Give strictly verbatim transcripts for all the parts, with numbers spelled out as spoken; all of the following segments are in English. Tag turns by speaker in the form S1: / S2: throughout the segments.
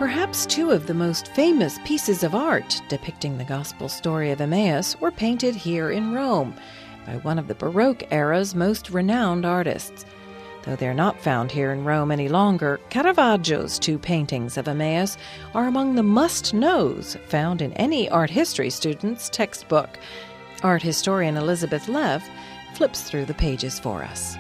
S1: Perhaps two of the most famous pieces of art depicting the gospel story of Emmaus were painted here in Rome by one of the Baroque era's most renowned artists. Though they're not found here in Rome any longer, Caravaggio's two paintings of Emmaus are among the must-knows found in any art history student's textbook. Art historian Elizabeth Lev flips through the pages for us.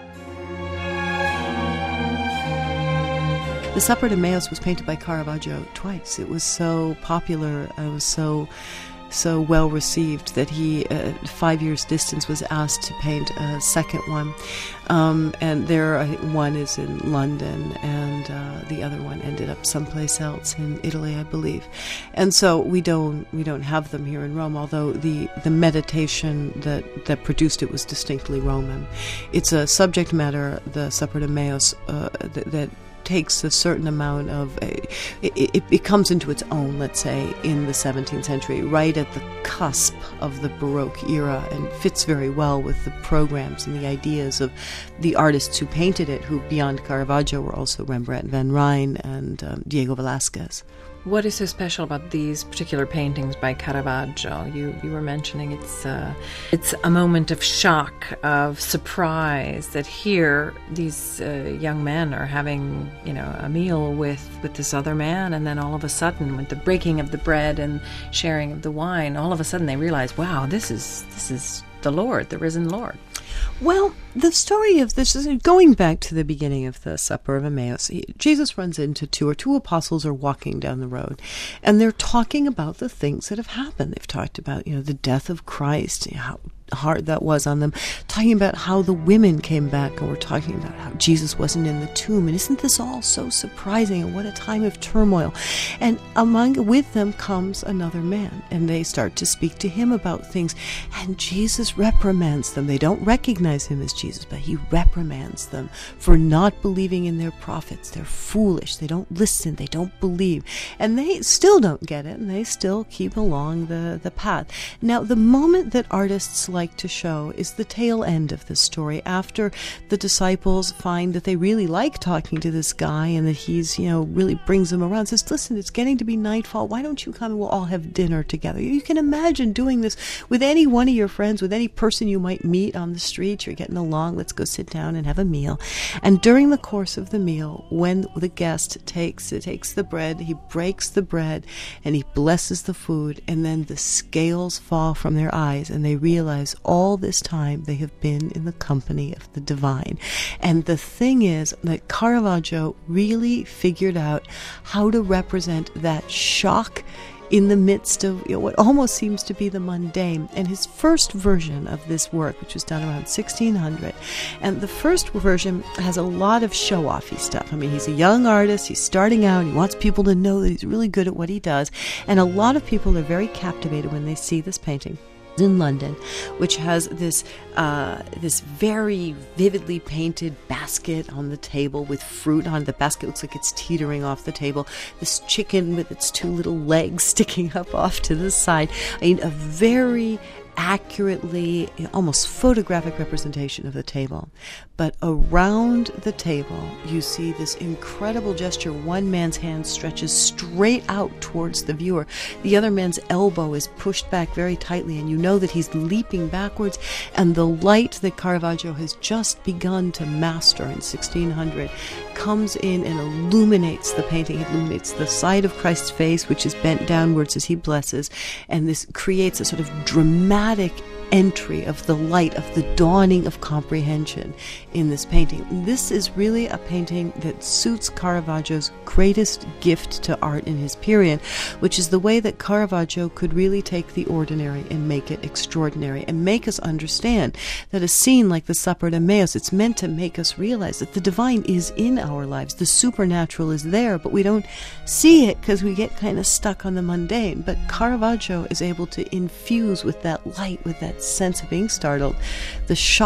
S2: The Supper at Emmaus was painted by Caravaggio twice. It was so popular, it was so so well received that he, at five years' distance, was asked to paint a second one. Um, and there, I think one is in London, and uh, the other one ended up someplace else in Italy, I believe. And so we don't we don't have them here in Rome. Although the the meditation that that produced it was distinctly Roman. It's a subject matter, the Supper at Emmaus, uh, that. that takes a certain amount of, uh, it, it, it comes into its own, let's say, in the seventeenth century, right at the cusp of the Baroque era, and fits very well with the programs and the ideas of the artists who painted it, who beyond Caravaggio were also Rembrandt van Rijn and um, Diego Velázquez.
S1: What is so special about these particular paintings by Caravaggio? You you were mentioning it's uh, it's a moment of shock, of surprise, that here these uh, young men are having, you know, a meal with, with this other man, and then all of a sudden, with the breaking of the bread and sharing of the wine, all of a sudden they realize, wow, this is this is the Lord, the risen Lord.
S2: Well, the story of this is going back to the beginning of the Supper of Emmaus. Jesus runs into two, or two apostles are walking down the road, and they're talking about the things that have happened. They've talked about, you know, the death of Christ, you know, how hard that was on them, talking about how the women came back, and we're talking about how Jesus wasn't in the tomb. And isn't this all so surprising, and what a time of turmoil? And among with them comes another man, and they start to speak to him about things, and Jesus reprimands them. They don't recognize him as Jesus, but he reprimands them for not believing in their prophets. They're foolish. They don't listen. They don't believe. And they still don't get it, and they still keep along the, the path. Now, the moment that artists like to show is the tail end of this story, after the disciples find that they really like talking to this guy, and that he's, you know, really brings them around, says, listen, it's getting to be nightfall. Why don't you come and we'll all have dinner together? You can imagine doing this with any one of your friends, with any person you might meet on the street. You're getting along. Let's go sit down and have a meal. And during the course of the meal, when the guest takes takes the bread, he breaks the bread and he blesses the food, and then the scales fall from their eyes, and they realize all this time they have been in the company of the divine. And the thing is that Caravaggio really figured out how to represent that shock in the midst of, you know, what almost seems to be the mundane. And his first version of this work, which was done around sixteen hundred, and the first version has a lot of show-offy stuff. I mean, he's a young artist, he's starting out, he wants people to know that he's really good at what he does, and a lot of people are very captivated when they see this painting in London, which has this uh, this very vividly painted basket on the table with fruit on it. The basket looks like it's teetering off the table. This chicken with its two little legs sticking up off to the side. I mean, a very accurately, almost photographic representation of the table. But around the table, you see this incredible gesture. One man's hand stretches straight out towards the viewer. The other man's elbow is pushed back very tightly, and you know that he's leaping backwards. And the light that Caravaggio has just begun to master in sixteen hundred comes in and illuminates the painting. It illuminates the side of Christ's face, which is bent downwards as he blesses, and this creates a sort of dramatic entry of the light, of the dawning of comprehension in this painting. This is really a painting that suits Caravaggio's greatest gift to art in his period, which is the way that Caravaggio could really take the ordinary and make it extraordinary, and make us understand that a scene like the Supper at Emmaus, it's meant to make us realize that the divine is in our lives. The supernatural is there, but we don't see it because we get kind of stuck on the mundane. But Caravaggio is able to infuse with that light, with that sense of being startled, the shock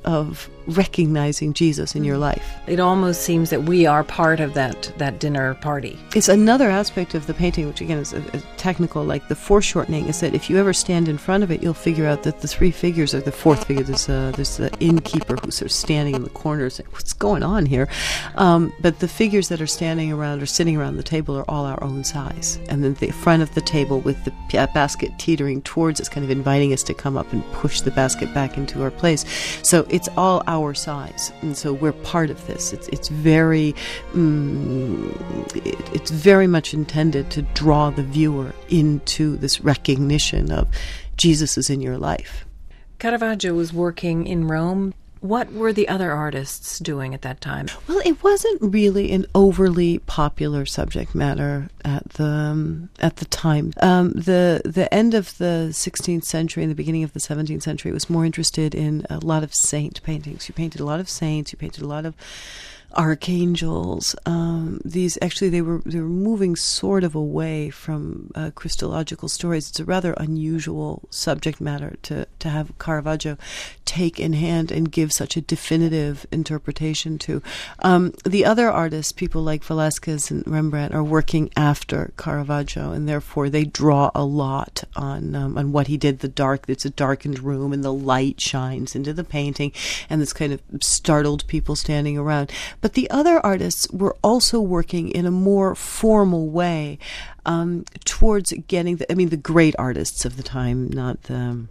S2: of recognizing Jesus in your life.
S1: It almost seems that we are part of that that dinner party.
S2: It's another aspect of the painting, which again is a, a technical, like the foreshortening, is that if you ever stand in front of it, you'll figure out that the three figures are the fourth figure. There's, a, there's the innkeeper who's sort of standing in the corner saying, what's going on here? Um, but the figures that are standing around or sitting around the table are all our own size. And then the front of the table with the p- basket teetering towards us, kind of inviting us to come up and push the basket back into our place. So it's all our size, and so we're part of this. It's it's very um, it, it's very much intended to draw the viewer into this recognition of Jesus is in your life.
S1: Caravaggio was working in Rome. What were the other artists doing at that time?
S2: Well, it wasn't really an overly popular subject matter at the um, at the time. Um, the the end of the sixteenth century and the beginning of the seventeenth century was more interested in a lot of saint paintings. You painted a lot of saints. You painted a lot of archangels. Um, these actually they were they were moving sort of away from uh, Christological stories. It's a rather unusual subject matter to to have Caravaggio take in hand and give such a definitive interpretation to. Um, the other artists, people like Velázquez and Rembrandt, are working after Caravaggio, and therefore they draw a lot on um, on what he did. The dark, it's a darkened room, and the light shines into the painting, and this kind of startled people standing around. But the other artists were also working in a more formal way um, towards getting, the, I mean, the great artists of the time, not the,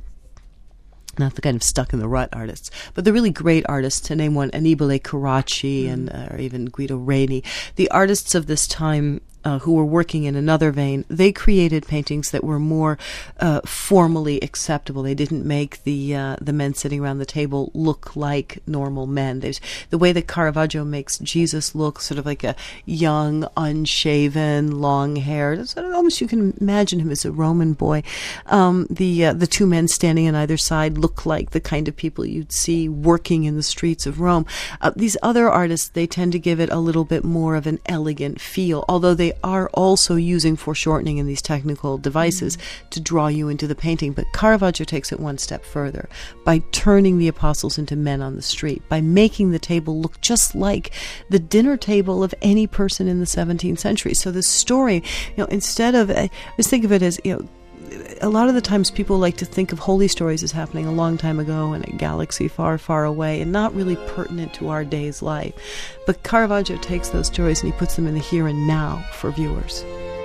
S2: not the kind of stuck in the rut artists, but the really great artists, to name one, Annibale Carracci mm. and uh, or even Guido Reni. The artists of this time Uh, who were working in another vein, they created paintings that were more uh, formally acceptable. They didn't make the uh, the men sitting around the table look like normal men. There's the way that Caravaggio makes Jesus look sort of like a young, unshaven, long-haired. Sort of almost you can imagine him as a Roman boy. Um, the uh, the two men standing on either side look like the kind of people you'd see working in the streets of Rome. Uh, these other artists, they tend to give it a little bit more of an elegant feel, although they are also using foreshortening and these technical devices mm-hmm. to draw you into the painting. But Caravaggio takes it one step further by turning the apostles into men on the street, by making the table look just like the dinner table of any person in the seventeenth century. So the story, you know, instead of, I just think of it as, you know, a lot of the times people like to think of holy stories as happening a long time ago in a galaxy far, far away and not really pertinent to our day's life. But Caravaggio takes those stories and he puts them in the here and now for viewers.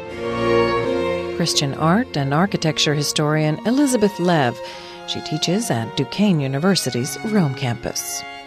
S1: Christian art and architecture historian Elizabeth Lev. She teaches at Duquesne University's Rome campus.